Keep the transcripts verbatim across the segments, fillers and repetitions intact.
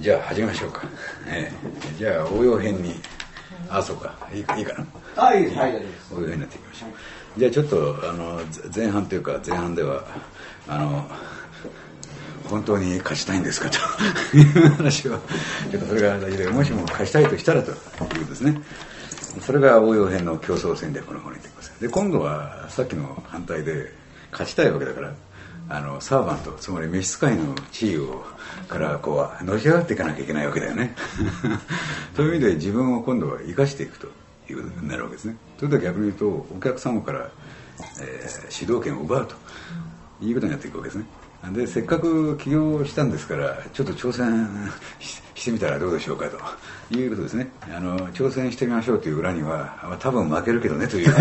じゃあ始めましょうか、えー、じゃあ応用編にあそうかいいかいいかなあいいですはい大丈夫です応用編になっていきましょう、はい、じゃあちょっとあの前半というか前半ではあの本当に勝ちたいんですかという話をちょっとそれが大事でもしも勝ちたいとしたらというですねそれが応用編の競争戦略の方になってきます。で今度はさっきの反対で勝ちたいわけだからあのサーバントつまり召使いの地位をからこうのし上がっていかなきゃいけないわけだよねという意味で自分を今度は生かしていくということになるわけですね。ということは逆に言うとお客様から、えー、主導権を奪うということになっていくわけですね。でせっかく起業したんですからちょっと挑戦 し, してみたらどうでしょうかということですね。あの挑戦してみましょうという裏には、まあ、多分負けるけどねという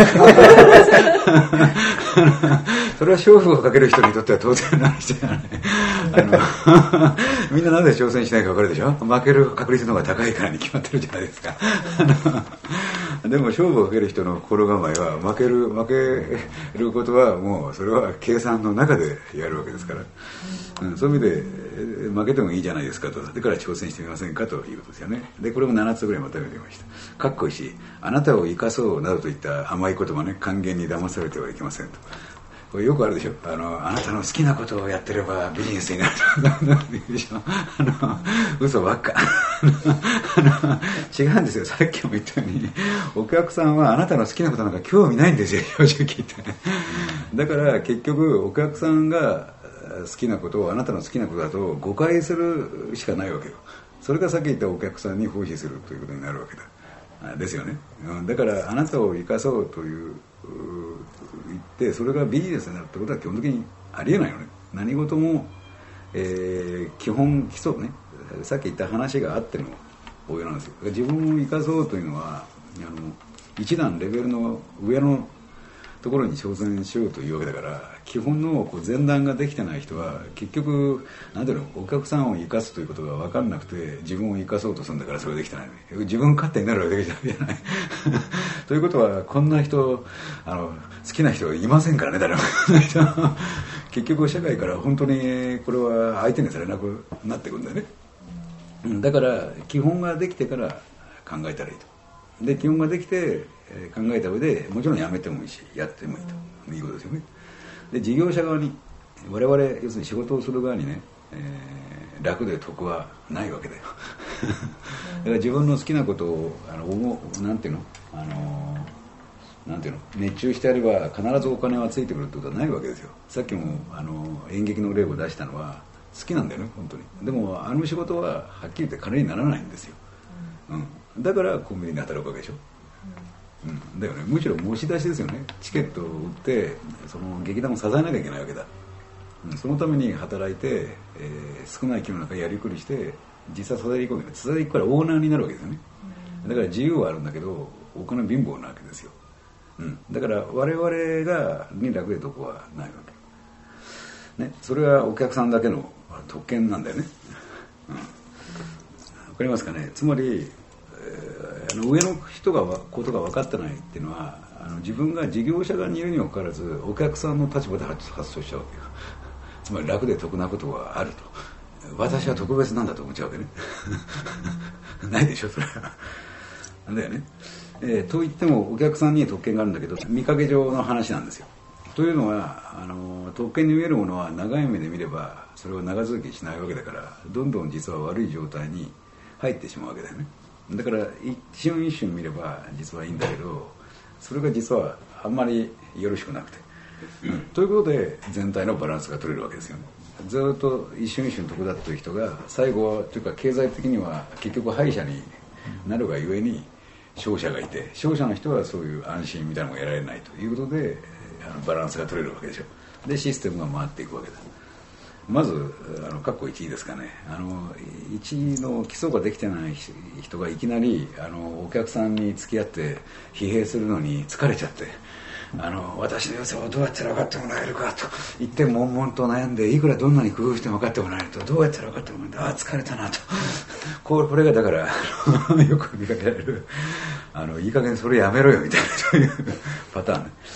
それは勝負をかける人にとっては当然な話じゃないあのみんななぜ挑戦しないか分かるでしょ。負ける確率の方が高いからに決まってるじゃないですかでも勝負をかける人の心構えは負ける負けることはもうそれは計算の中でやるわけですから、うん、そういう意味で負けてもいいじゃないですかとだから挑戦してみませんかということですよね。でこれもななつぐらいまとめてみました。かっこいいしあなたを生かそうなどといった甘い言葉ね還元に騙されてはいけませんと。これよくあるでしょ。あのあなたの好きなことをやってればビジネスになるとでしょ。あの嘘ばっかあの違うんですよ。さっきも言ったようにお客さんはあなたの好きなことなんか興味ないんですよ正直言ってね。だから結局お客さんが好きなことをあなたの好きなことだと誤解するしかないわけよ。それがさっき言ったお客さんに奉仕するということになるわけだですよね。だからあなたを生かそうという言ってそれがビジネスになるってことは基本的にありえないよね。何事も、えー、基本基礎ねさっき言った話があっての応用なんですよ。自分を生かそうというのはあの一段レベルの上のところに挑戦しようというわけだから基本のこう前段ができてない人は結局なんていうのお客さんを生かすということが分かんなくて自分を生かそうとするんだからそれできてない、ね、自分勝手になるわけじゃないということはこんな人あの好きな人いませんからね誰も結局社会から本当にこれは相手にされなくなってくるんだよね。だから基本ができてから考えたらいいと。で基本ができて考えた上でもちろんやめてもいいしやってもいいということですよね。で事業者側に我々要するに仕事をする側にね、えー、楽で得はないわけだよだから自分の好きなことをあの思うなんていうのあのなんていうの熱中してやれば必ずお金はついてくるってことはないわけですよ。さっきもあの演劇の例を出したのは好きなんだよね本当に。でもあの仕事ははっきり言って金にならないんですよ、うん、だからコンビニで働くわけでしょ、うん、だよね。むしろ申し出しですよね。チケットを売ってその劇団を支えなきゃいけないわけだ、うん、そのために働いて、えー、少ない規模の中やりくりして実際支えていくわけだ。支えていくからオーナーになるわけですよね。だから自由はあるんだけどお金貧乏なわけですよ、うん、だから我々がに楽で得はないわけ、ね、それはお客さんだけの特権なんだよね、うん、わかりますかね。つまりあの上の人がことが分かってないっていうのはあの自分が事業者側にいるにもかかわらずお客さんの立場で発想しちゃうわけよ。つまり楽で得なことがあると私は特別なんだと思っちゃうわけねないでしょそれはだよね、えー、といってもお客さんに特権があるんだけど見かけ上の話なんですよ。というのはあの特権に見えるものは長い目で見ればそれを長続きしないわけだからどんどん実は悪い状態に入ってしまうわけだよね。だから一瞬一瞬見れば実はいいんだけどそれが実はあんまりよろしくなくて、うん、ということで全体のバランスが取れるわけですよね。ずっと一瞬一瞬得だった人が最後はというか経済的には結局敗者になるがゆえに勝者がいて勝者の人はそういう安心みたいなのが得られないということであのバランスが取れるわけでしょ。でシステムが回っていくわけだ。まずあの括弧いちいですかね。あのいちの基礎ができてない人がいきなりあのお客さんに付き合って疲弊するのに疲れちゃってあの私の良さをどうやったら分かってもらえるかと言って悶々と悩んでいくらどんなに工夫しても分かってもらえるとどうやったら分かってもらえるとああ疲れたなとこれ、これがだからよく見かけられるあのいい加減それやめろよみたいなそういうパターンね。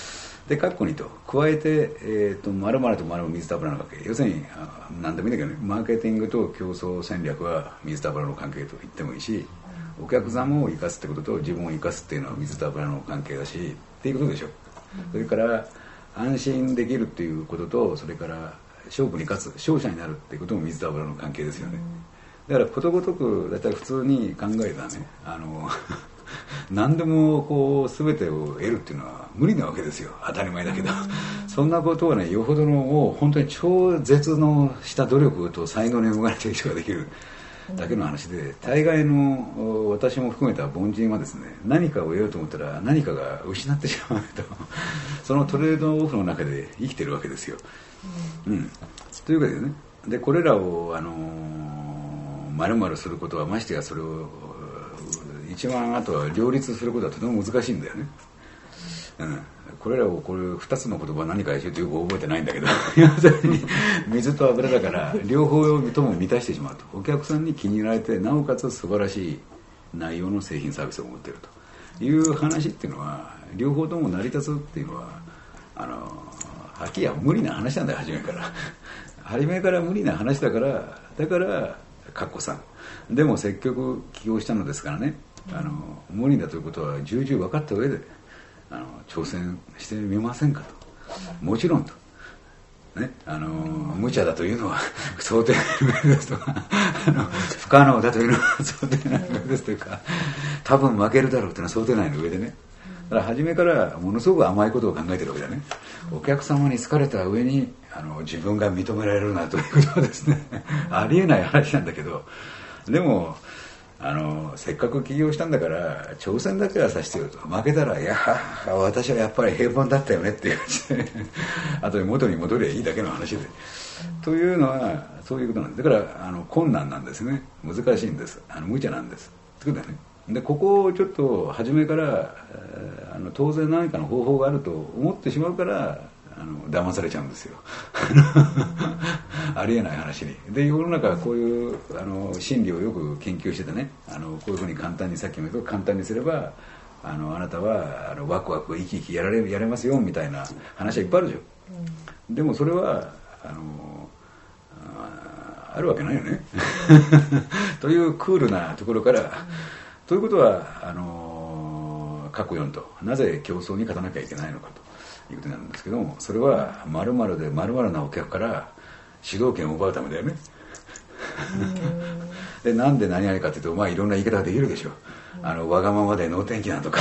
で括弧にと加えて、えー、と丸々と丸々水と油の関係、要するに何でもいいんだけどね、マーケティングと競争戦略は水と油の関係と言ってもいいし、お客様を生かすってことと自分を生かすっていうのは水と油の関係だしっていうことでしょ。それから安心できるっていうことと、それから勝負に勝つ勝者になるっていうことも水と油の関係ですよね。だからことごとくだいたい普通に考えたらね、あの何でもこう全てを得るっていうのは無理なわけですよ。当たり前だけどそんなことはね、よほどのもう本当に超絶のした努力と才能に生まれている人ができるだけの話で、大概の私も含めた凡人はですね、何かを得ようと思ったら何かが失ってしまうとそのトレードオフの中で生きてるわけですよ、うん、というわけでね、でこれらをあの丸々することは、ましてやそれを一番あとは両立することはとても難しいんだよね、うん、これらをこれふたつの言葉何かでしょってよく覚えてないんだけど要するに水と油だから両方とも満たしてしまうと、お客さんに気に入られてなおかつ素晴らしい内容の製品サービスを持っているという話っていうのは、両方とも成り立つっていうのはあのはっきりは無理な話なんだよ、初めから初めから無理な話だから、だからかっこさんでも積極起業したのですからね、あの無理だということは重々分かった上であの挑戦してみませんかと。もちろんと、ね、あの無茶だというのは想定内ですとかあの不可能だというのは想定内ですというか、多分負けるだろうというのは想定内の上でね、だから初めからものすごく甘いことを考えてるわけだね。お客様に好かれた上にあの自分が認められるなということはですねありえない話なんだけど、でもあのせっかく起業したんだから挑戦だけはさせてよと、負けたらいや私はやっぱり平凡だったよねっていう感じであとで元に戻りゃいいだけの話で、というのはそういうことなんです。だからあの困難なんですね、難しいんです、あの無茶なんですってことだね。でここをちょっと初めからあの当然何かの方法があると思ってしまうからあの騙されちゃうんですよありえない話に。で世の中はこういうあの心理をよく研究しててね、あのこういうふうに簡単に、さっきも言った簡単にすればあのあなたはあのワクワク生き生きやられやれますよみたいな話はいっぱいあるじゃん、うん、でもそれはあのあ, あるわけないよねというクールなところから、うん、ということはあの過去よんとなぜ競争に勝たなきゃいけないのかということなんですけども、それは〇〇で〇〇なお客から主導権を奪うためだよねでなんで何々かというと、まあいろんな言い方ができるでしょう。あのわがままで能天気なとか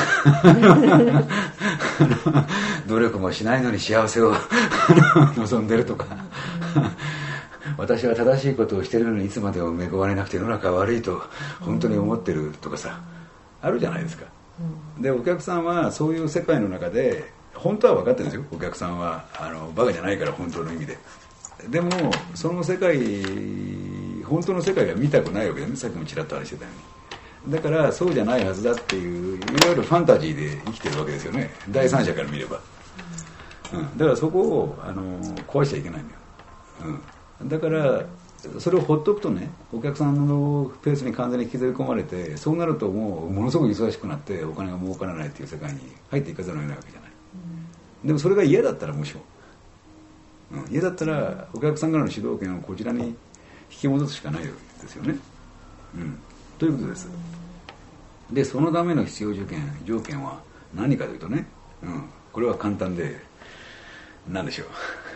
努力もしないのに幸せを望んでるとか私は正しいことをしてるのにいつまでも恵まれなくて世の中は悪いと本当に思ってるとかさ、あるじゃないですか。でお客さんはそういう世界の中で本当は分かってるんですよ。お客さんはあのバカじゃないから、本当の意味で。でもその世界、本当の世界が見たくないわけだよね。さっきもちらっと話してたように。だからそうじゃないはずだっていう、いわゆるファンタジーで生きてるわけですよね、第三者から見れば、うん、だからそこをあの壊しちゃいけないんだよ、うん、だからそれをほっとくとね、お客さんのペースに完全に刻み込まれて、そうなるともうものすごく忙しくなってお金が儲からないっていう世界に入っていかざるを得ないわけじゃない、うん、でもそれが嫌だったらむしろ、うん、嫌だったらお客さんからの主導権をこちらに引き戻すしかないわけですよね、うん、ということです。でそのための必要条件条件は何かというとね、うん、これは簡単で何でしょう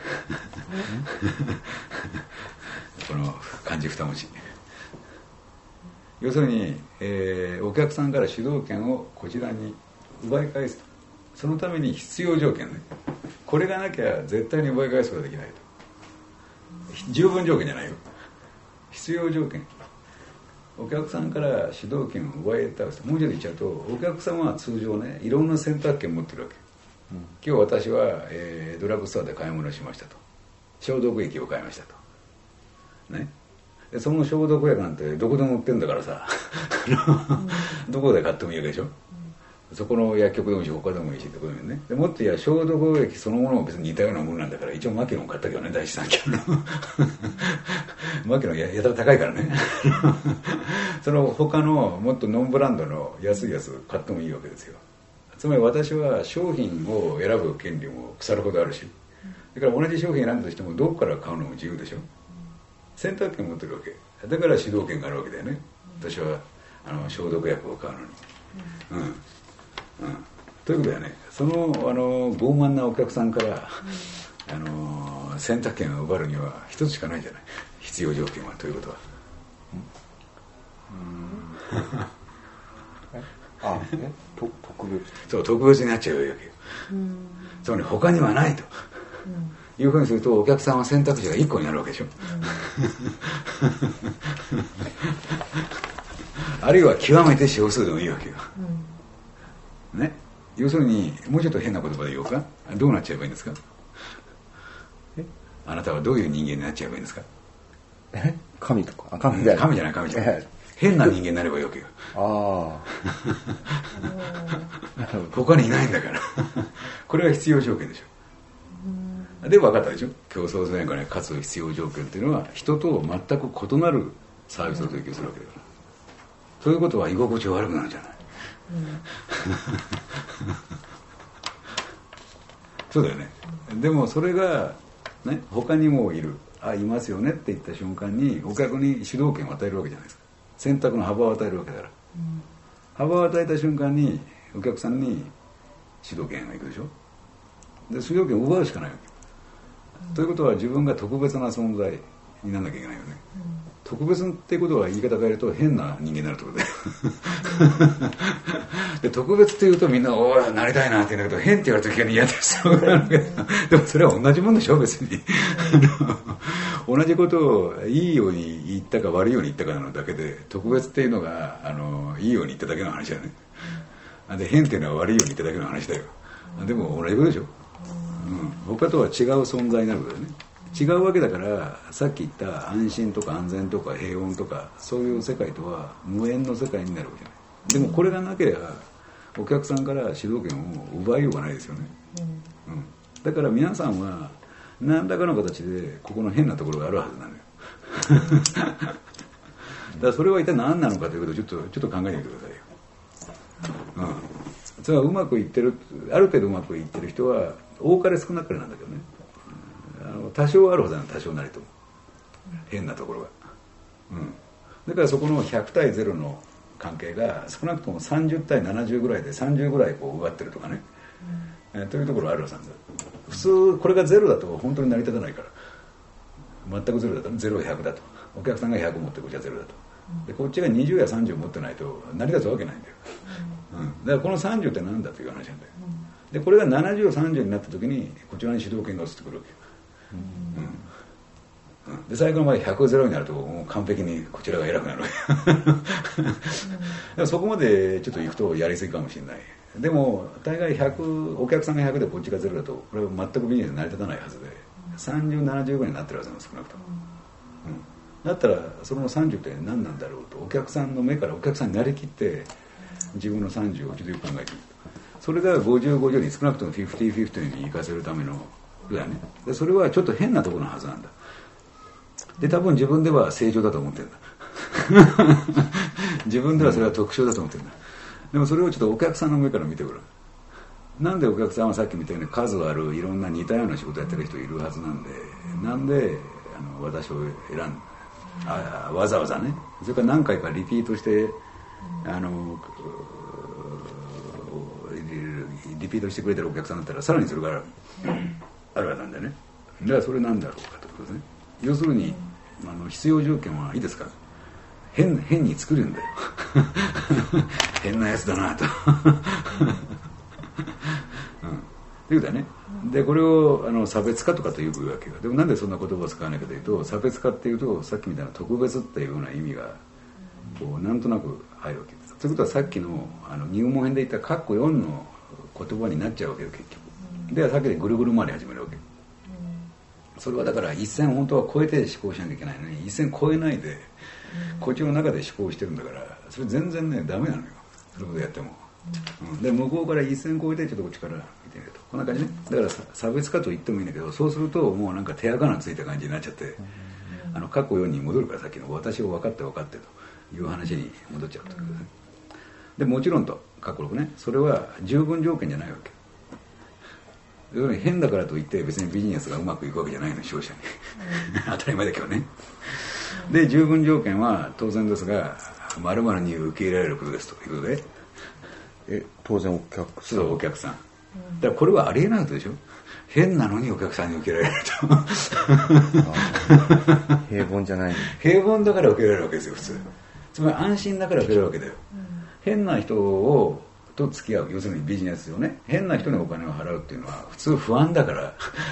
この漢字二文字、要するに、えー、お客さんから主導権をこちらに奪い返すと。そのために必要条件ね、これがなきゃ絶対に奪い返すことができないと。十分条件じゃないよ、必要条件。お客さんから主導権を奪い返す。もう一度言っちゃうと、お客様は通常ね、いろんな選択権を持ってるわけ、うん、今日私は、えー、ドラッグストアで買い物をしましたと、消毒液を買いましたとね、でその消毒薬なんてどこでも売ってるんだからさどこで買ってもいいわけでしょ、うん、そこの薬局でもいいし他でもいいしってことでね。でもっと言えば消毒液そのものも別に似たようなものなんだから、一応マキロン買ったけどね、第一三共のマキロン や, やたら高いからねその他のもっとノンブランドの安いやつ買ってもいいわけですよ。 つまり私は商品を選ぶ権利も腐るほどあるし、だから同じ商品選んだとしてもどこから買うのも自由でしょ。選択権を持ってるわけだから主導権があるわけだよね。私はあの消毒薬を買うのに、うんうん、ということだよね。その、あの傲慢なお客さんから、あの選択権を奪うには一つしかないじゃない、必要条件は。ということは、うんうんあえと特別そう特別になっちゃうわけよ。つまり他にはないと、うん、いうふうにするとお客さんは選択肢がいっこになるわけでしょ、うん、あるいは極めて少数でもいいわけよ、うん、ね。要するにもうちょっと変な言葉で言おうか、どうなっちゃえばいいんですか。えあなたはどういう人間になっちゃえばいいんですか。 え神とかあ神じゃない、 神じゃない神じゃない、え変な人間になればいいわけよ。 ああ他にいないんだからこれが必要条件でしょ。で分かったでしょ。競争戦略に勝つ必要条件っていうのは人と全く異なるサービスを提供するわけだから、そういうことは居心地悪くなるんじゃない、うん、そうだよね。でもそれがね他にもいる、あいますよねって言った瞬間にお客に主導権を与えるわけじゃないですか。選択の幅を与えるわけだから、うん、幅を与えた瞬間にお客さんに主導権がいくでしょ。で主導権を奪うしかないわけ、うん、ということは自分が特別な存在にならなきゃいけないよね、うん、特別っていうことは言い方変えると変な人間になるってことだよで特別っていうとみんなおーなりたいなって言うんだけど、変って言われた時に嫌ですでもそれは同じもんでしょ別に同じことをいいように言ったか悪いように言ったかのだけで、特別っていうのがあのいいように言っただけの話だよね。で変っていうのは悪いように言っただけの話だよ。でも同じことでしょ、うん、他とは違う存在になるからね。違うわけだから、さっき言った安心とか安全とか平穏とかそういう世界とは無縁の世界になるわけじゃない。でもこれがなければお客さんから主導権を奪いようがないですよね、うんうん、だから皆さんは何らかの形でここの変なところがあるはずなのよだからそれは一体何なのかということをちょっとちょっと考えてみてくださいよ、うん、それはうまくいってる、ある程度うまくいってる人は多かれ少なかれなんだけどね、あの多少あるはずなの、多少なりとも変なところが、うん、だからそこのひゃくたいゼロの関係が少なくともさんじゅうたいななじゅうぐらいでさんじゅうぐらいこう奪ってるとかね、うんえー、というところがあるはずなんだ。普通これがゼロだと本当に成り立たないから、全くゼロだとゼロひゃくだと、お客さんがひゃく持ってこっちはゼロだと、でこっちがにじゅうやさんじゅう持ってないと成り立つわけないんだよ、うん、だからこのさんじゅうって何だという話なんだよ。でこれがななじゅうさんじゅうになった時にこちらに主導権が移ってくるわけよ、うんうん、で最後の場合ひゃくゼロになるともう完璧にこちらが偉くなるわけそこまでちょっと行くとやりすぎかもしれない。でも大概ひゃくお客さんがひゃくでこっちがゼロだとこれは全くビジネス成り立たないはずで、さんじゅう、ななじゅうぐらいになってるはずなの少なくとも、うん、だったらそのさんじゅうって何なんだろうとお客さんの目からお客さんになりきって自分のさんじゅうをちょっとよく考えてみる。それがごじゅう、ごじゅうに少なくともフィフティーフィフティーに行かせるためのだよね。でそれはちょっと変なところのはずなんだ。で多分自分では正常だと思ってるんだ自分ではそれは特徴だと思ってるんだ。でもそれをちょっとお客さんの目から見てごらん。なんでお客さんはさっきみたいに数あるいろんな似たような仕事やってる人いるはずなんで、なんであの私を選んあわざわざね、それから何回かリピートしてあのリピートしてくれてるお客さんだったらさらにそれがあるわけなんだよね。だからそれなんだろうかということですね。要するにあの必要条件はいいですか、変, 変に作るんだよ変なやつだなと、うん、っていうことだね。でこれをあの差別化とかというわけよ。でもなんでそんな言葉を使わないかというと、差別化っていうとさっきみたいな特別っていうような意味がこうなんとなく入るわけです。ということはさっき の, あの入門編で言ったカッコよんの言葉になっちゃうわけよ結局。でさっきでぐるぐる回り始めるわけ。それはだから一線本当は超えて思考しなきゃいけないのに、一線超えないでこっちの中で思考してるんだから、それ全然ねダメなのよ、そういうことやっても、うん、で向こうから一線超えてちょっとこっちから見てみるとこんな感じね。だから差別化と言ってもいいんだけど、そうするともうなんか手垢がついた感じになっちゃって、あの過去よんに戻るから、さっきの私を分かって分かってという話に戻っちゃうということですね。 でもちろんと括弧ろくね、それは十分条件じゃないわけ。要するに変だからといって別にビジネスがうまくいくわけじゃないの、消費者に当たり前だけどね。で十分条件は当然ですが〇〇に受け入れられることですということで、 え当然お客さん、 そうお客さん、だからこれはありえないことでしょ。変なのにお客さんに受け入れられると平凡じゃない、 平凡だから受け入れられるわけですよ普通。つまり安心だから受け入れるわけだよ、うん、変な人をと付き合う、要するにビジネスをね、変な人にお金を払うっていうのは普通不安だから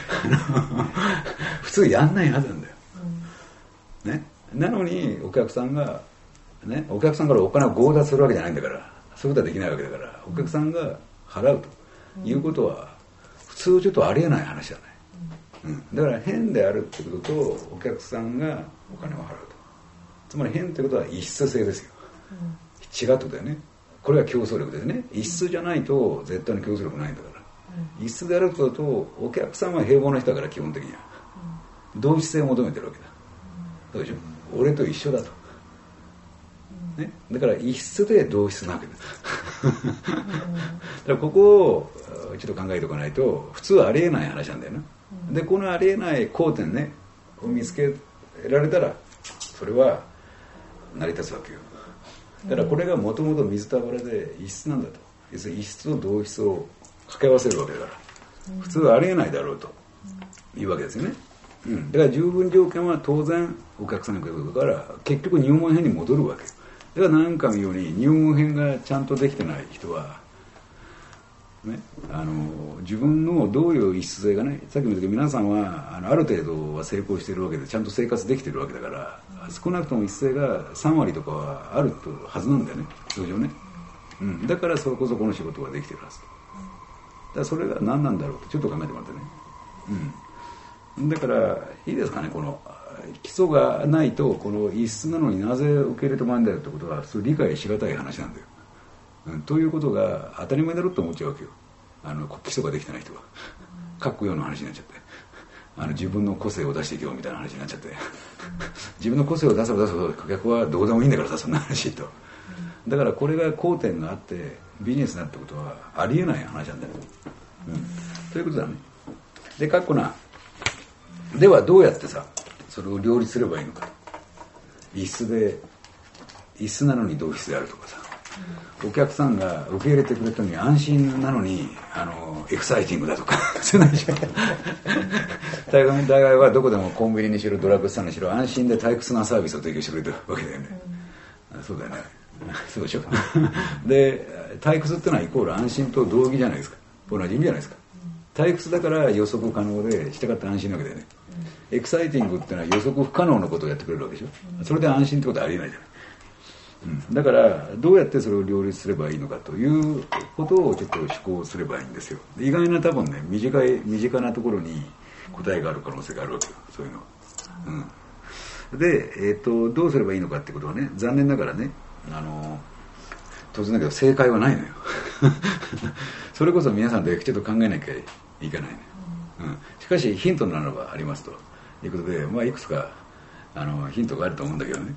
普通やんないはずなんだよ、うん、ね、なのにお客さんがね、お客さんからお金を強奪するわけじゃないんだから、そういうことはできないわけだから、お客さんが払うということは普通ちょっとありえない話じゃない、うん、だから変であるってこととお客さんがお金を払うと、つまり変ってことは異質性ですよ、うん、違うってことだよね。これは競争力ですね。異質じゃないと絶対に競争力ないんだから、うん、異質であることとお客さんは平凡な人だから基本的には、うん、同質性を求めてるわけだ、うん、どうでしょう、俺と一緒だと、ね、だから異質で同質なわけですだからここをちょっと考えておかないと普通はありえない話なんだよな、うん、でこのありえない交点ねを見つけられたらそれは成り立つわけよ。だからこれがもともと水と油で異質なんだと、要するに異質と同質を掛け合わせるわけだから、うん、普通はありえないだろうというわけですよね、うん、だから十分条件は当然お客さんが来ることから結局入門編に戻るわけよ。だから何かのように入門編がちゃんとできてない人は、ね、あの自分のどういう異質性がね、さっきも言ったけど皆さんはあのある程度は成功しているわけでちゃんと生活できているわけだから、少なくとも異質性がさん割とかはあるはずなんだよね通常ね、うん、だからそれこそこの仕事ができているはず。だからそれが何なんだろうってちょっと考えてもらってね、うん、だからいいですかね、この基礎がないとこの異質なのになぜ受け入れてもらうんだよってことは普通理解しがたい話なんだよ、うん、ということが当たり前だろうと思っちゃうわけよ、あの基礎ができてない人は。かっこようの話になっちゃって、あの自分の個性を出していけようみたいな話になっちゃって自分の個性を出せば出すほど顧客はどうでもいいんだからさ、そんな話と。だからこれが交点があってビジネスになってことはありえない話なんだよ、うん、ということだね。でかっこなではどうやってさそれを両立すればいいのか。異質で異質なのに同質であるとかさ、お客さんが受け入れてくれたのに安心なのにあのエクサイティングだとかそういうのでしょ大概大概はどこでもコンビニにしろドラッグストアにしろ安心で退屈なサービスを提供してくれてるわけだよね、うん、そうだよねそうでしょで退屈ってのはイコール安心と同義じゃないですか、同じ意味じゃないですか。退屈だから予測可能でしたがって安心なわけだよね。エクサイティングってのは予測不可能なことをやってくれるわけでしょ。それで安心ってことはありえないじゃない、うん、だからどうやってそれを両立すればいいのかということをちょっと思考すればいいんですよ。意外な多分ね短い身近なところに答えがある可能性があるわけよ、そういうのは、うん、で、えーと、どうすればいいのかってことはね、残念ながらねあの当然だけど正解はないのよそれこそ皆さんでちょっと考えなきゃいけないね、うん、しかしヒントならばありますということで、まあ、いくつかあのヒントがあると思うんだけどね。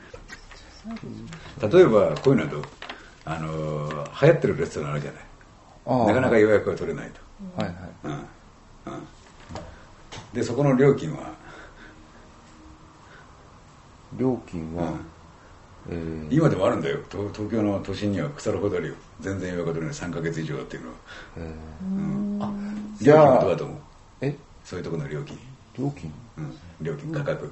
例えばこういうのだとあの流行ってるレストランあるじゃない、なかなか予約が取れないと、はいはい、うんうん、でそこの料金は料金は、うんえー、今でもあるんだよ、東京の都心には腐るほどあるよ、全然予約が取れないさんかげつ以上っていうのは、えーうん、あ料金はどうだと思う？えそういうところの料金料金、 うん、料金価格料金はどうだろ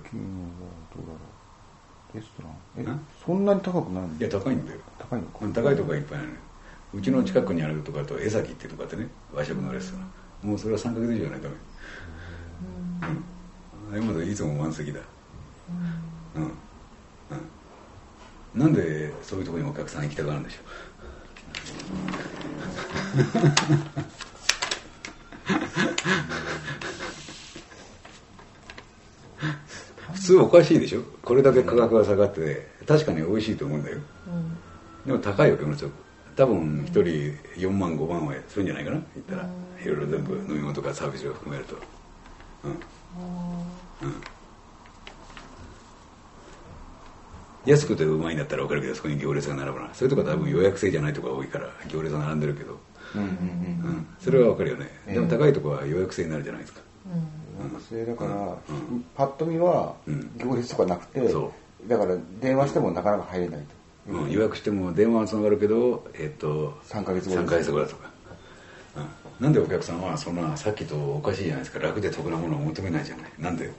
う、レストランえそんなに高くないの？ いや高いんだよ、高いのか高いとこがいっぱいあるのよ。うちの近くにあるとかと江崎っていうとこあってね、和食のレストラン、もうそれはさんかげつ以上ないとダメ、うん、今までいつも満席だ、うんうん、なんでそういうところにお客さん行きたがるんでしょう普通おかしいでしょ、これだけ価格が下がって確かに美味しいと思うんだよ、うん、でも高いよ、ものすごく多分ひとりよんまんごまんはするんじゃないかな、言ったら、うん、いろいろ全部飲み物とかサービスを含めると、うんうん、 安くてうまいんだったら分かるけどそこに行列が並ぶな。そういうとこは多分予約制じゃないとこが多いから行列が並んでるけど、うんうんうんうん、それは分かるよね、えー、でも高いとこは予約制になるじゃないですか、 うん、予約制だから、うん、パッと見は行列とかなくて、うん、そうだから電話してもなかなか入れないと、 うん、予約しても電話はつながるけど、えー、っとさんかげつごさんかげつごだとか、うん、なんでお客さんはそんなさっきとおかしいじゃないですか。楽で得なものを求めないじゃない。なんで、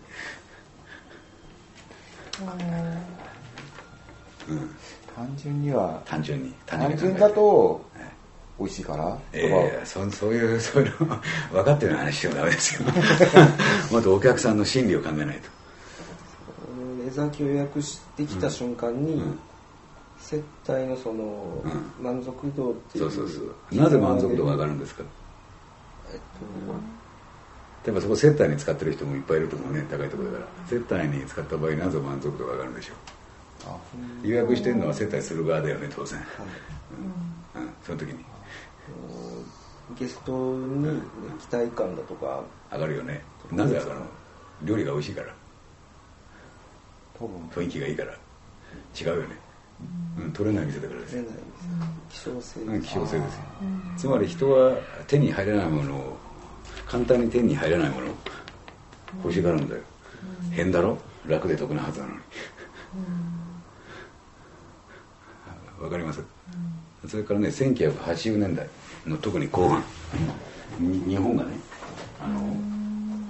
うん、単純には単純に単純だと美味しいから、 ええー、そ, そういうそういうの分かってる話してもダメですよもっとお客さんの心理を考えないと。 江崎を予約してきた瞬間に、うんうん、接待のその、うん、満足度っていう、 そうそうそうなぜ満足度が上がるんですか。えっと例えばそこ接待に使ってる人もいっぱいいると思うね。高いところだから接待に使った場合なぜ満足度が上がるんでしょう。あ予約してるのは接待する側だよね当然、はいうんうん、その時にゲストに、ね、期待感だとか上がるよね。なぜ上がるの。料理が美味しいから、雰囲気がいいから。違うよね、うんうん、取れない店だからですよ。 希少性、 うん、希少性ですよ。つまり人は手に入らないものを簡単に手に入らないものを欲しがるんだよ、うん、変だろ。楽で得なはずなのにわかります、うん、それからねせんきゅうひゃくはちじゅうねんだいの特に後半、うん、日本がねあの、うん、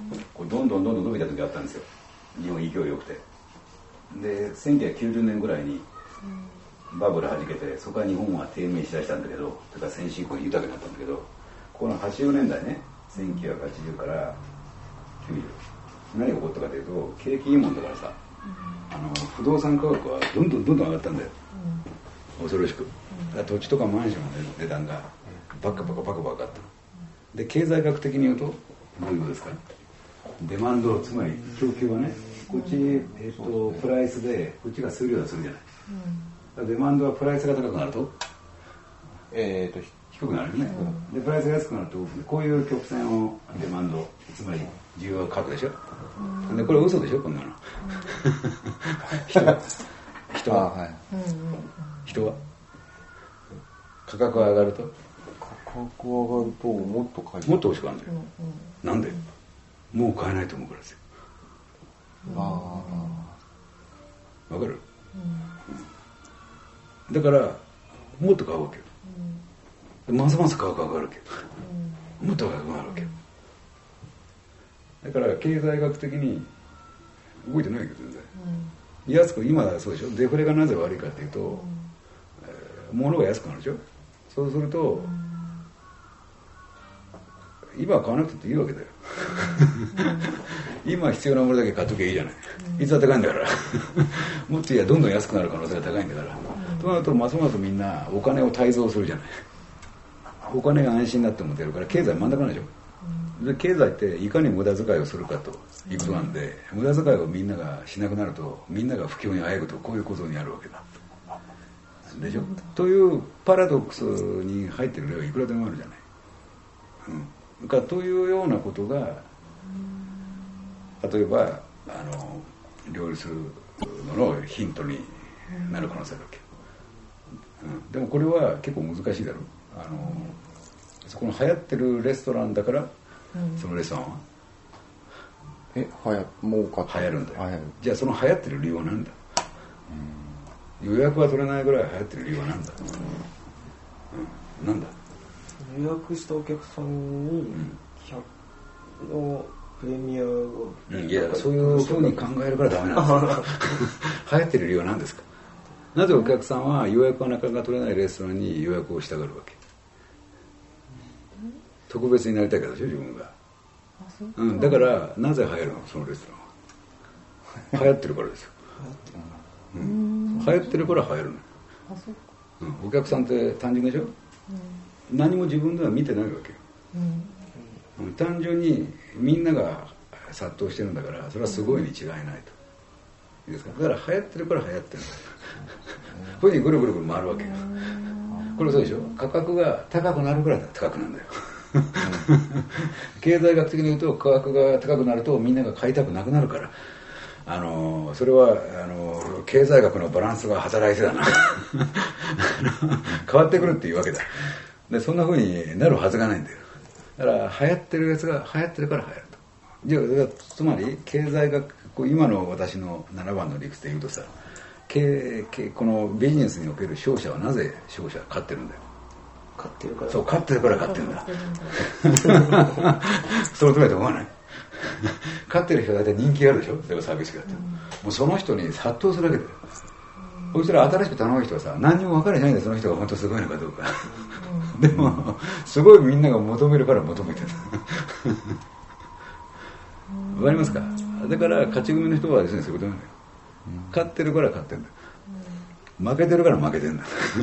こうどんどんどんどん伸びた時があったんですよ。日本勢いよくてでせんきゅうひゃくきゅうじゅうねんぐらいにバブルはじけてそこから日本は低迷しだしたんだけどそれから先進国豊かになったんだけどこのはちじゅうねんだいねせんきゅうひゃくはちじゅうからきゅうじゅう何が起こったかというと景気いいもんだからさ、うん、あの不動産価格はどんどんどんどん上がったんだよ、うん、恐ろしく。だから土地とかマンションの値段がバカバカバカバカ上がった。で経済学的に言うとどういうことですか。デマンドつまり供給はねこっち、えー、とプライスでこっちが数量だするじゃない、うん、デマンドはプライスが高くなると、えー、と低くなるよね、うん、でプライスが安くなるとこういう曲線をデマンドつまり需要が書くでしょ、うん、でこれ嘘でしょこんなの、うん、人は人は、はい、人は価格が上がると価格が上がるともっと買いもっと欲しくなるんだよ、うんうん、なんでもう買えないと思うからですよ。ああわかる、うん、だからもっと買うわけよ、うん、ますます価格が上がるわけよ、うん、もっと高くなるわけよ。だから経済学的に動いてないけど全然、うん、安く今はそうでしょ。デフレがなぜ悪いかっていうと、うんえー、物が安くなるでしょ。そうすると、うん、今は買わなくていいわけだよ、うん、今必要なものだけ買っときゃいいじゃない、うん、いつは高いんだからもっといやどんどん安くなる可能性が高いんだから、うん、となるとますますみんなお金を滞蔵するじゃない。お金が安心になって思ってるから経済真ん中なんでしょ、うん、で経済っていかに無駄遣いをするかということなんで、うん、無駄遣いをみんながしなくなるとみんなが不況にあえぐとこういう構造にあるわけだでしょ、というパラドックスに入ってる例はいくらでもあるじゃない、うん、かというようなことが例えばあの料理するののヒントになる可能性があるわけ、うん、でもこれは結構難しいだろう。あのそこの流行ってるレストランだから、うん、そのレストランはえはやもうか流行るんだよ。じゃあその流行ってる理由は何だ、うん、予約が取れないぐらい流行ってる理由は何だ、うんうん、なんだ予約したお客さんにひゃくのプレミアを、 うん、いやそういうふうに考えるからダメなんですよ流行ってる理由は何ですか。なぜお客さんは予約がなかなか取れないレストランに予約をしたがるわけ。特別になりたいからでしょ自分が。うん、だからなぜ流行るのそのレストランは流行ってるからですよ、うん、流行ってるから流行るの、うん、お客さんって単純でしょ、うん、何も自分では見てないわけよ、うん、単純にみんなが殺到してるんだからそれはすごいに違いないといいですか。だから流行ってるから流行ってるんだこれにぐるぐるぐる回るわけよ。これそうでしょ。価格が高くなるから高くなるんだよ経済学的に言うと価格が高くなるとみんなが買いたくなくなるからあのそれはあの経済学のバランスが働いてたな変わってくるっていうわけだ。でそんな風になるはずがないんだよ。だから流行ってるやつが流行ってるから流行ると。じゃあつまり経済学、今の私のななばんの理屈で言うとさ、経経このビジネスにおける商社はなぜ商社勝ってるんだよ。 勝ってるから。 そう、勝ってるから勝ってるんだ。そのとおりだと思わない？勝ってる人は大体人気があるでしょ、でもサービスがあって、うん、もうその人に殺到するわけだよ。そしたら新しく頼む人はさ、何にも分かりないんだよ、その人が本当すごいのかどうか。うん、でもすごいみんなが求めるから求めてる。わかりますか？だから勝ち組の人はですね、そういうことなんだよ。勝ってるから勝ってるんだ。負けてるから負けてるんだ。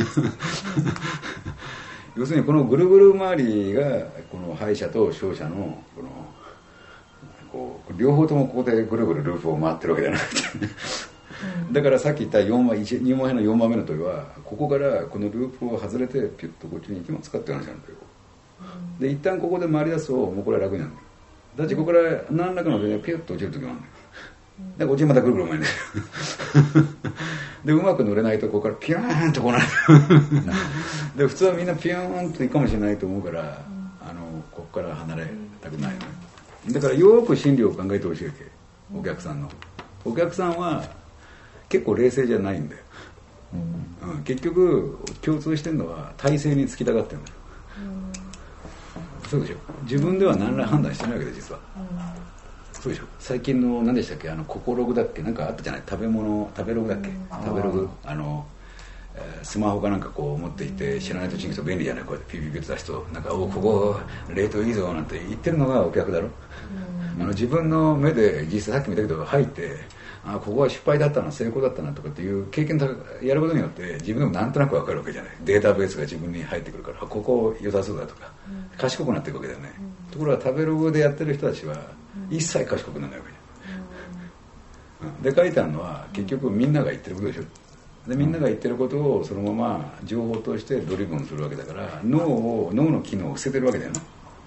要するにこのぐるぐる回りがこの敗者と勝者のこのこう両方ともここでぐるぐるループを回ってるわけじゃなくて、だからさっき言ったよんばん入門編のよんばんめの問いは、ここからこのループを外れてピュッとこっちに行きますかって話なんだよ。で一旦ここで回り出すともうこれは楽になるんだよ。だってここから何らかのでピュッと落ちる時もあるんだよ。でこっちにまたぐるぐる回るんだよ。でうまく乗れないとここからピューンとこうなる。で普通はみんなピューンといくかもしれないと思うから、あのここから離れたくないのね。だからよく心理を考えてほしいわけ、お客さんの。お客さんは結構冷静じゃないんだよ。うんうん、結局共通してるのは体制につきたがってるんだよ。うん、そうでしょ。自分では何ら判断してないわけで実は。うん、そうでしょ。最近の何でしたっけ、あのココログだっけ、なんかあったじゃない、食べ物食べログだっけ、うん、食べログ、あのスマホかなんかこう持っていて知らない土地に行くと便利じゃない、こうやってピピピッと出すとなんかおここ冷凍いいぞなんて言ってるのがお客だろ。うん、あの自分の目で実際さっき見たけど入ってあここは失敗だったな成功だったなとかっていう経験やることによって自分でもなんとなく分かるわけじゃない。データベースが自分に入ってくるからここ良さそうだとか、うん、賢くなっていくわけだよね。うん、ところが食べログでやってる人たちは一切賢くならないわけじゃん。うん、で書いてあるのは結局みんなが言ってることでしょ。でみんなが言ってることをそのまま情報としてドリブンするわけだから脳を脳の機能を捨ててるわけだよね。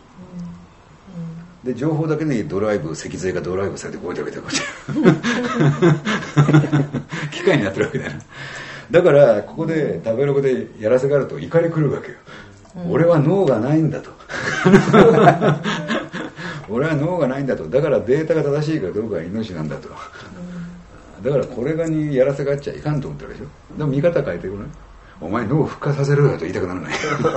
で情報だけでドライブ脊髄がドライブされてこうやってこうやって機械になってるわけだよね。だからここで食べログでやらせがあると怒り来るわけよ。うん、俺は脳がないんだと。俺は脳がないんだと。だからデータが正しいかどうかは命なんだと。だからこれがにやらせがあっちゃいかんと思ってるでしょ。でも見方変えてごらん。お前脳を復活させろよと言いたくならない。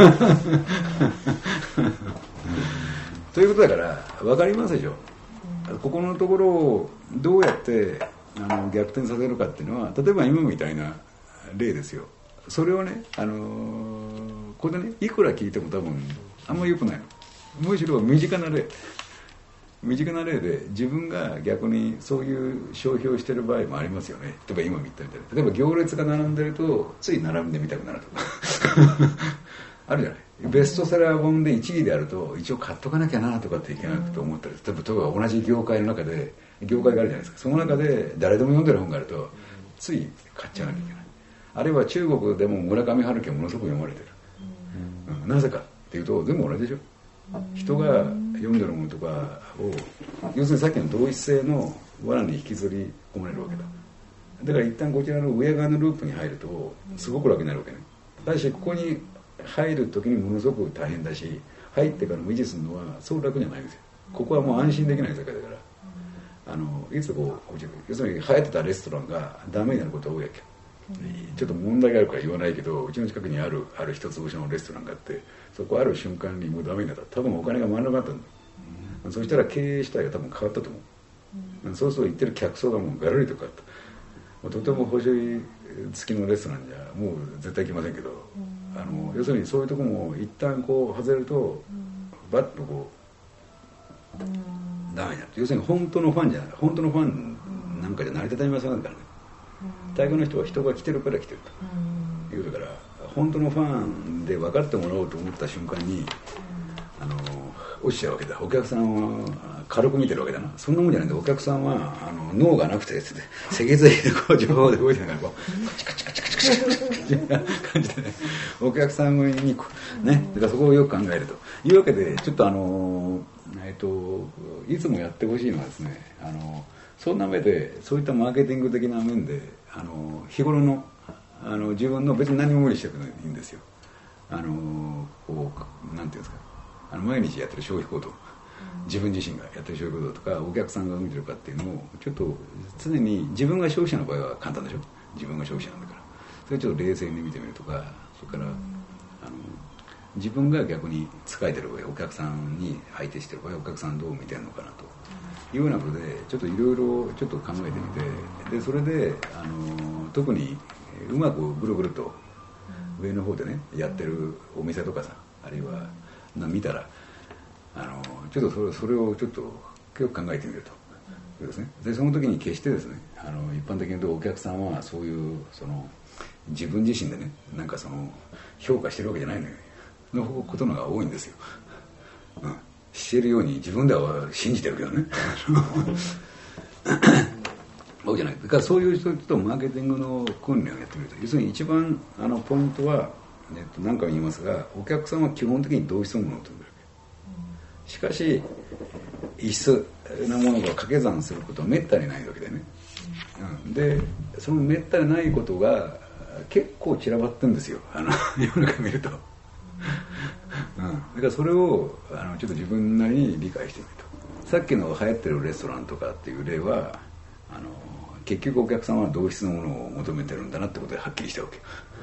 ということだから分かりますでしょ。ここのところをどうやってあの逆転させるかっていうのは、例えば今みたいな例ですよ。それをね、あのー、ここでねいくら聞いても多分あんまり良くないの。むしろ身近な例身近な例で自分が逆にそういう消費をしている場合もありますよね。例えば今見たみたいな、例えば行列が並んでるとつい並んでみたくなるとかあるじゃない。ベストセラー本でいちいであると一応買っとかなきゃなとかっていけなくて思ったり、例えば同じ業界の中で業界があるじゃないですか。その中で誰でも読んでる本があるとつい買っちゃわなきゃいけない。あるいは中国でも村上春樹はものすごく読まれてる、うん、なぜかっていうと全部同じでしょ。人が読んでるものとかを要するにさっきの同一性の罠に引きずり込まれるわけだ。だから一旦こちらの上側のループに入るとすごく楽になるわけね。ただしここに入る時にものすごく大変だし、入ってからも維持するのはそう楽じゃないんですよ。ここはもう安心できない世界だから、あのいつこう要するに流行ってたレストランがダメになることが多いわけ。ちょっと問題があるから言わないけど、うちの近くにあるある一つ星のレストランがあって、そこある瞬間にもうダメになった。多分お金が回らなかったんだ、うん、そしたら経営主体が多分変わったと思う、うん、そうすると行ってる客層がもうガラリと変わった。とても星付きのレストランじゃもう絶対行きませんけど、うん、あの要するにそういうとこも一旦こう外れると、うん、バッとこう、うん、ダメになる。要するに本当のファンじゃない、本当のファンなんかじゃ成り立たりませんからね。大概の人は人が来てるから来てるということだから、本当のファンで分かってもらおうと思った瞬間に、あの落ちちゃうわけだ。お客さんは軽く見てるわけだな。そんなもんじゃないんで、お客さんはあの脳がなくてですね、脊髄でこう情報で動いてながらこうカチカチカチカチカチカチカチみたいな感じでね、お客さんにこうね、だからそこをよく考えるというわけで、ちょっとあのえっといつもやってほしいのはですね、あのそんな目でそういったマーケティング的な面であの日頃のあの自分の別に何も無理してくれないいいんですよ。あのこうなんていうんですか、あの毎日やってる消費行動、自分自身がやってる消費行動とかお客さんが見てるかっていうのをちょっと常に自分が消費者の場合は簡単でしょ、自分が消費者なんだからそれをちょっと冷静に見てみるとか、それからあの自分が逆に仕えてる場合お客さんに相手してる場合お客さんどう見てるのかなというようなことでちょっといろいろちょっと考えてみて、でそれであの特にうまくぐるぐると上の方でねやってるお店とかさ、あるいはな見たらあのちょっとそれ、それをちょっとよく考えてみると、そうですね。でその時に決してですね、あの一般的に言うとお客さんはそういうその自分自身でねなんかその評価してるわけじゃないのよのことのが多いんですよ、うん、しているように自分では信じてるけどね多いじゃない。だからそういう人とマーケティングの訓練をやってみると、要するに一番あのポイントは、えっと、何回も言いますがお客さんは基本的に同質のものを取るわけ。しかし異質なものが掛け算することはめったにないわけでね、うん、でそのめったにないことが結構散らばってるんですよ、あの世の中見ると、うん、だからそれをあのちょっと自分なりに理解してみると。さっきの流行ってるレストランとかっていう例はあの結局お客さんは同質のものを求めてるんだなってことではっきりしたわけ、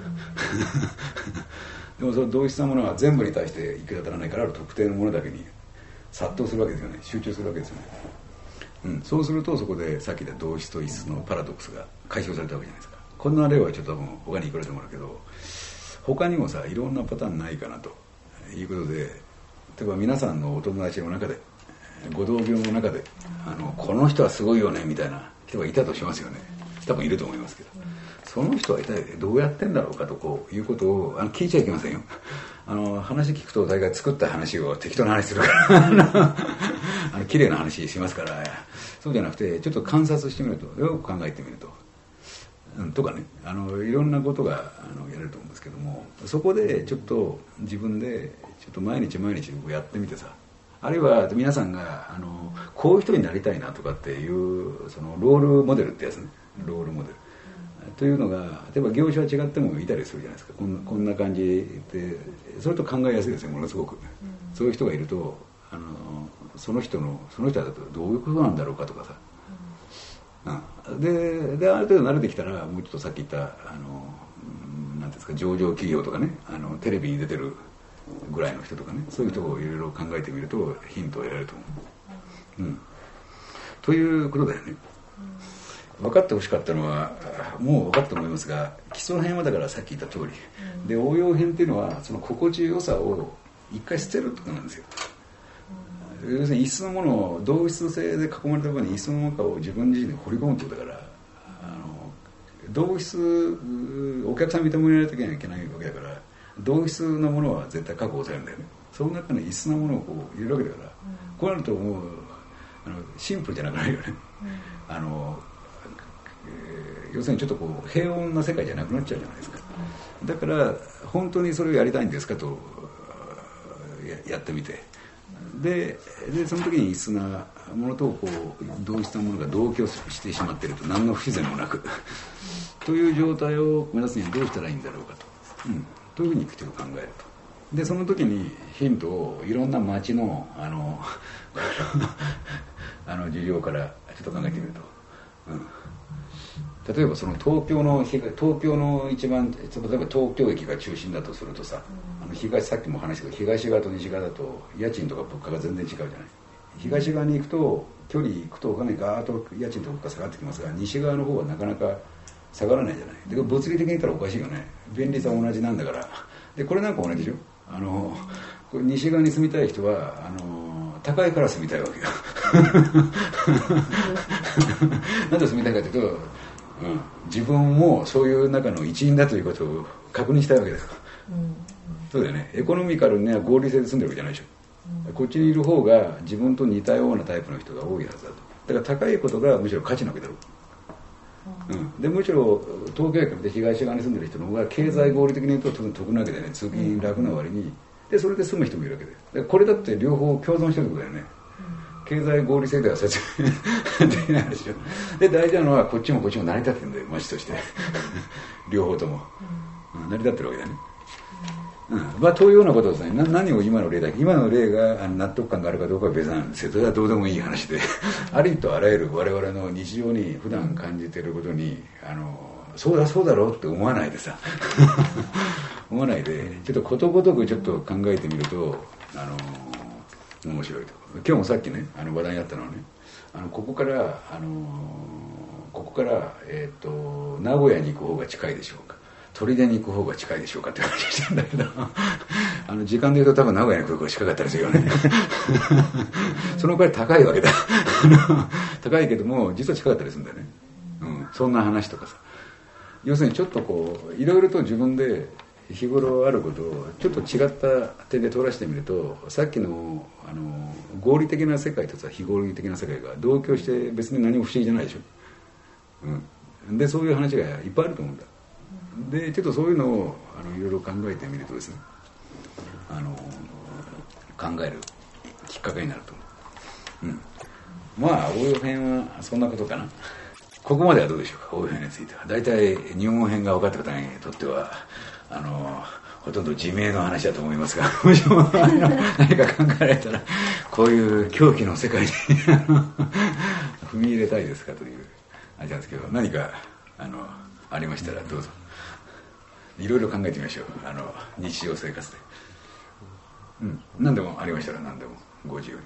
うん、でもその同質なものは全部に対して行き渡らないから、ある特定のものだけに殺到するわけですよね、集中するわけですよね、うん、そうするとそこでさっきで同質と異質のパラドックスが解消されたわけじゃないですか。こんな例はちょっと多分他にいくらでもあるけど、他にもさいろんなパターンないかなということで、例えば皆さんのお友達の中でご同業の中であのこの人はすごいよねみたいな人がいたとしますよね。多分いると思いますけど、その人は一体どうやってんだろうかとこういうことをあの聞いちゃいけませんよ。あの話聞くと大概作った話を適当な話するからあの綺麗な話しますから、そうじゃなくてちょっと観察してみると、よく考えてみると、うん、とかね、あのいろんなことがあのやれると思うんですけども、そこでちょっと自分でちょっと毎日毎日やってみてさ、あるいは皆さんがあのこういう人になりたいなとかっていうそのロールモデルってやつね、ロールモデル、うん、というのが例えば業種は違ってもいたりするじゃないですか。こんな、こんな感じでそれと考えやすいですよ、ものすごく、うん、そういう人がいるとあのその人のその人だとどういうことなんだろうかとかさ、うん、で, である程度慣れてきたらもうちょっとさっき言ったあのなんていうんですか、上場企業とかね、あのテレビに出てるぐらいの人とかね、そういう人をいろいろ考えてみるとヒントを得られると思う、うん、ということだよね。分かってほしかったのはもう分かったと思いますが、基礎編はだからさっき言った通りで、応用編っていうのはその心地よさを一回捨てるってことなんですよ。要するに異質のものを同質性で囲まれた場合に異質のものを自分自身で掘り込むってことだから、あの同質お客さん認められなきゃいけないわけだから、同質のものは絶対確保されるんだよね。その中に異質なものをこう入れるわけだから、こうなるともうあのシンプルじゃなくなるよね、あの要するにちょっとこう平穏な世界じゃなくなっちゃうじゃないですか。だから本当にそれをやりたいんですかと や, やってみて、で, でその時に異質なものとこう同質なものが同居してしまっていると何の不自然もなくという状態を目指すにはどうしたらいいんだろうかと、うん、というふうにちょっと考えると。でその時にヒントをいろんな街のあのあの事情からちょっと考えてみると、うん、例えばその東京の東京の一番例えば東京駅が中心だとするとさ、あの東さっきも話したけど東側と西側だと家賃とか物価が全然違うじゃない。東側に行くと距離行くとお金ガーッと家賃と物価下がってきますが、西側の方はなかなか下がらないじゃない。で物理的に言ったらおかしいよね。便利さは同じなんだから。でこれなんか同じでしょ。あのこれ西側に住みたい人はあの高いから住みたいわけよなんで住みたいかというと、うん、自分もそういう中の一員だということを確認したいわけですから、うん、そうだよね。エコノミカルには合理性で住んでるわけじゃないでしょ、うん、こっちにいる方が自分と似たようなタイプの人が多いはずだと。だから高いことがむしろ価値なわけだろう、うん、でむしろ東京駅で東側に住んでる人の方が経済合理的に言うと得なわけでね、通勤楽な割にでそれで住む人もいるわけで、でこれだって両方共存してるってことだよね、 経済合理性では説明できないでしょ。で大事なのはこっちもこっちも成り立ってるんだよ、町として両方とも、うん、成り立ってるわけだね。うん、まあというようなことですね。な何を今の例だけ今の例があの納得感があるかどうかは別なんですよ。それはどうでもいい話でありとあらゆる我々の日常に普段感じていることにあのそうだそうだろうって思わないでさ思わないでちょっとことごとくちょっと考えてみるとあの面白いと。今日もさっきねあの話題になったのはねあのここからあのここから、えー、と名古屋に行く方が近いでしょうか砦に行く方が近いでしょうかって話してんだけどあの時間で言うと多分名古屋に来る方が近かったりするよねそのくらい高いわけだ高いけども実は近かったりするんだよね、うん、そんな話とかさ要するにちょっとこういろいろと自分で日頃あることをちょっと違った点で通らせてみるとさっきの、あの合理的な世界とさ非合理的な世界が同居して別に何も不思議じゃないでしょ、うん、でそういう話がいっぱいあると思うんだ。でちょっとそういうのをあのいろいろ考えてみるとですねあの考えるきっかけになると思う、うん、まあ応用編はそんなことかな。ここまではどうでしょうか。応用編については大体入門編が分かった方にとってはあのほとんど自明の話だと思いますがもしも何か考えられたらこういう狂気の世界に踏み入れたいですかというあれなんですけど何かあのありましたらどうぞいろいろ考えてみましょう。あの日常生活で、うん、何でもありましたら何でもご自由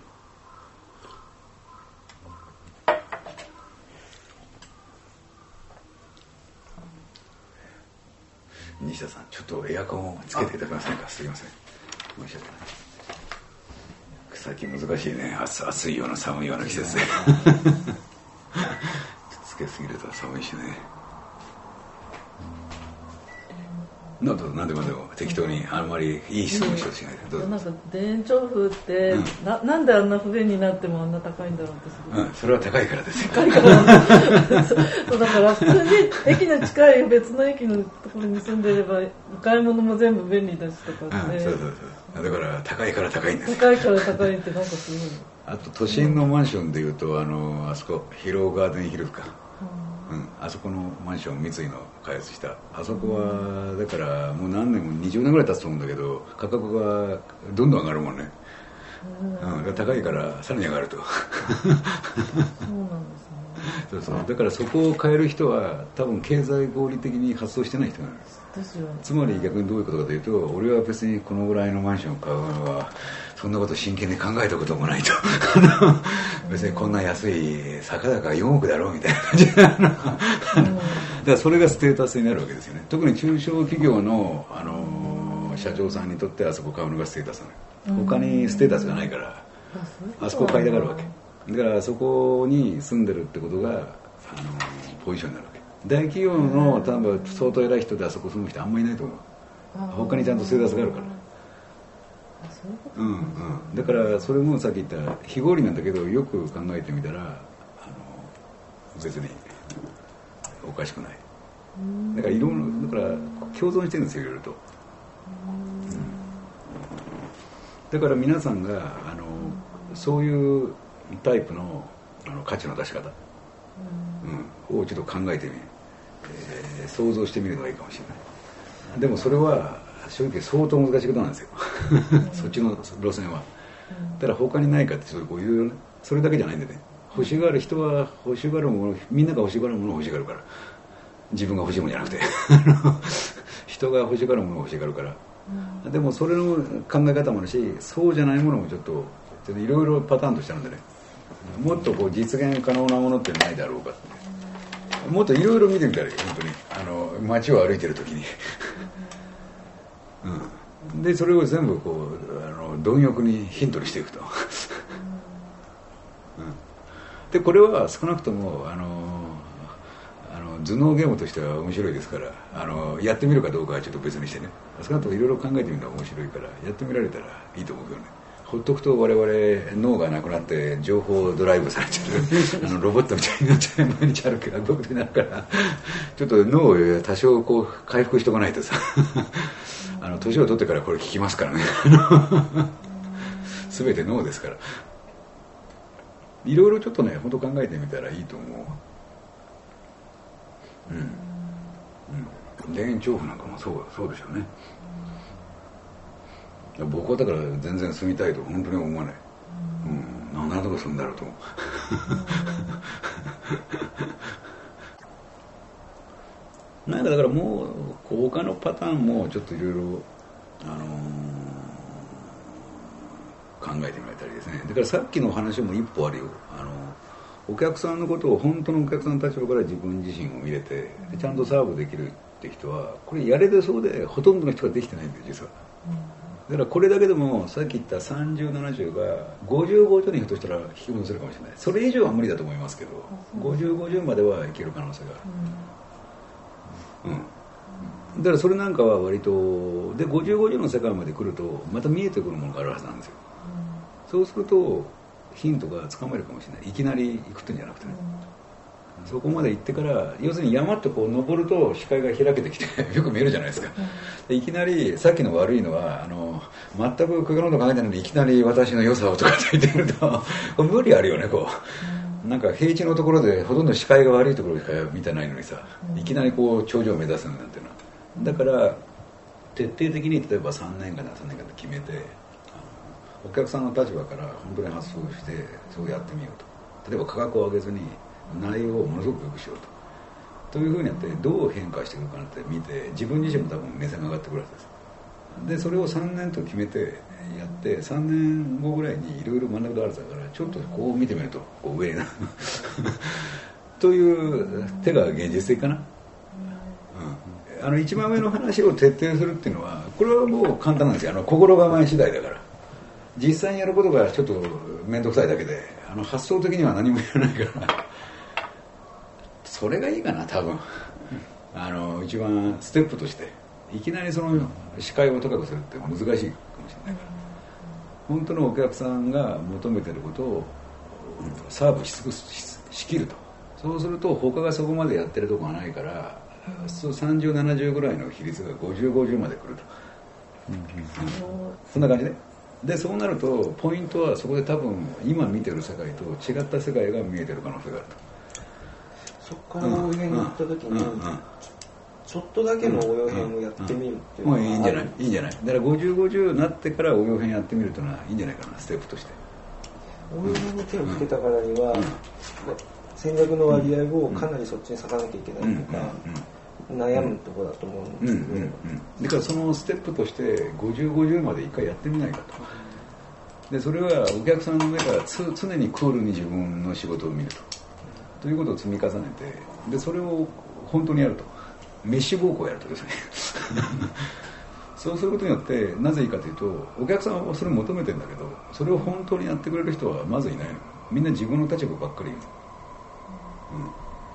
に。西田さんちょっとエアコンをつけていただけませんか。すいません申し訳ない。最近難しいね 暑, 暑いような寒いような季節でつけすぎると寒いしね。なんでも何でも適当にあんまりいい質問しようとしないで、どうぞ。 なんか田園調布って、うん、な, なんであんな不便になってもあんな高いんだろうってすごい、 うん、それは高いからですよ。 高いからなんそうだから普通に駅の近い別の駅のところに住んでれば買い物も全部便利だしとかって、うん、そうそうそうだから高いから高いんですよ。 高いから高いってなんかすごい。 あと都心のマンションでいうとあのあそこ広尾ガーデンヒルズか、うん、あそこのマンション三井の開発したあそこはだからもう何年もにじゅうねんぐらい経つと思うんだけど価格がどんどん上がるもんね、うんうん、高いからさらに上がるとそうなんですね。そうそうだからそこを変える人は多分経済合理的に発想してない人なんです。ですよね。つまり逆にどういうことかというと俺は別にこのぐらいのマンションを買うのはそんなこと真剣に考えたこともないと別にこんな安い坂だからよんおくだろうみたいな感じだからそれがステータスになるわけですよね。特に中小企業の、あのー、社長さんにとってあそこ買うのがステータスなの。他にステータスがないからあそこ買いたがるわけだからそこに住んでるってことが、あのー、ポジションになるわけ。大企業の多分相当偉い人であそこ住む人あんまりいないと思う。他にちゃんとステータスがあるからうんうん、だからそれもさっき言った非合理なんだけどよく考えてみたらあの別におかしくない。だからいろんなだから共存してるんですよいろいろと、うん、だから皆さんがあのそういうタイプ の, あの価値の出し方、うん、をちょっと考えてみる、えー、想像してみるのがいいかもしれない。でもそれは正直相当難しいことなんですよそっちの路線は。だから他にないかってそういうこういうねそれだけじゃないんでね。欲しがる人は欲しがるものみんなが欲しがるものを欲しがるから自分が欲しいものじゃなくて人が欲しがるものを欲しがるから、うん、でもそれの考え方もあるしそうじゃないものもちょっといろいろパターンとしてあるんでねもっとこう実現可能なものってないだろうかって、もっといろいろ見てみたらいい本当にあの街を歩いてる時にうん、でそれを全部こうあの貪欲にヒントにしていくと、うん、でこれは少なくともあのあの頭脳ゲームとしては面白いですからあのやってみるかどうかはちょっと別にしてね少なくともいろいろ考えてみるのが面白いからやってみられたらいいと思うけどね。ほっとくと我々脳がなくなって情報ドライブされてるあのロボットみたいになっちゃう毎日歩くが動くになるからちょっと脳を多少こう回復しておかないとさあの年を取ってからこれ聞きますからね全て脳ですから、 いろいろちょっとね本当考えてみたらいいと思う。うん、うん、田園調布なんかもそうそうでしょうね。僕はだから全然住みたいと本当に思わない。うん、何なとこ住んだろうと思う。なんかだからもう他のパターンもちょっといろいろあのー、考えてみられたりですね。だからさっきの話も一歩あるよ。あのお客さんのことを本当のお客さんの立場から自分自身を見れてちゃんとサーブできるって人はこれやれてそうでほとんどの人ができてないんだよ実は。だからこれだけでもさっき言ったさんじゅうななじゅうがごじゅうごじゅうにひょっとしたら引き戻せるかもしれない。それ以上は無理だと思いますけどごじゅうごじゅうまではいける可能性がある。うん、だからそれなんかは割とでごじゅうごじゅうの世界まで来るとまた見えてくるものがあるはずなんですよ。そうするとヒントがつかめるかもしれない。いきなり行くってんじゃなくてね、そこまで行ってから要するに山ってこう登ると視界が開けてきてよく見えるじゃないですか。でいきなりさっきの悪いのはあの全く他のこと考えてないのにいきなり私の良さをとかって言ってるとこれ無理あるよね。こうなんか平地のところでほとんど視界が悪いところしか見てないのにさいきなりこう頂上を目指すなんていうのはだから徹底的に例えばさんねんかなさんねんかで決めてお客さんの立場から本当に発想してそうやってみようと。例えば価格を上げずに内容をものすごく良くしようとというふうにやってどう変化していくかなって見て自分自身も多分目線が上がってくるはずです。でそれをさんねんと決めてやってさんねんごぐらいにいろいろ学ぶことあるからちょっとこう見てみるとこう上になるという手が現実的かな、うん、あの一番上の話を徹底するっていうのはこれはもう簡単なんですよ。あの心構え次第だから実際にやることがちょっと面倒くさいだけであの発想的には何もやらないからそれがいいかな多分。あの一番ステップとしていきなりその視界を高くするって難しいかもしれないから本当のお客さんが求めてることをサーブし尽くすしきると。そうすると他がそこまでやってるとこがないからさんじゅうななじゅうぐらいの比率がごじゅうごじゅうまで来ると、うんうん、そんな感じででそうなるとポイントはそこで多分今見てる世界と違った世界が見えてる可能性があると。 そこから応用編に行った時に、うんうんうん、ちょっとだけの応用編をやってみるっていうのは、 うんうんうん、いいんじゃないいいんじゃないだからごじゅうごじゅうになってから応用編やってみるというのはいいんじゃないかなステップとして。 応用編に手をつけたからには、うん、戦略の割合をかなりそっちに割かなきゃいけないとか、うんうんうん、悩むところだと思うんですけど、うんうんうん、 だからそのステップとしてごじゅうごじゅうまで一回やってみないかと。でそれはお客さんの目からつ常にクールに自分の仕事を見るとということを積み重ねてでそれを本当にやると飯奉公をやるとですねそうすることによってなぜいいかというとお客さんはそれを求めてるんだけどそれを本当にやってくれる人はまずいないの。みんな自分の立場ばっかり言うの、うん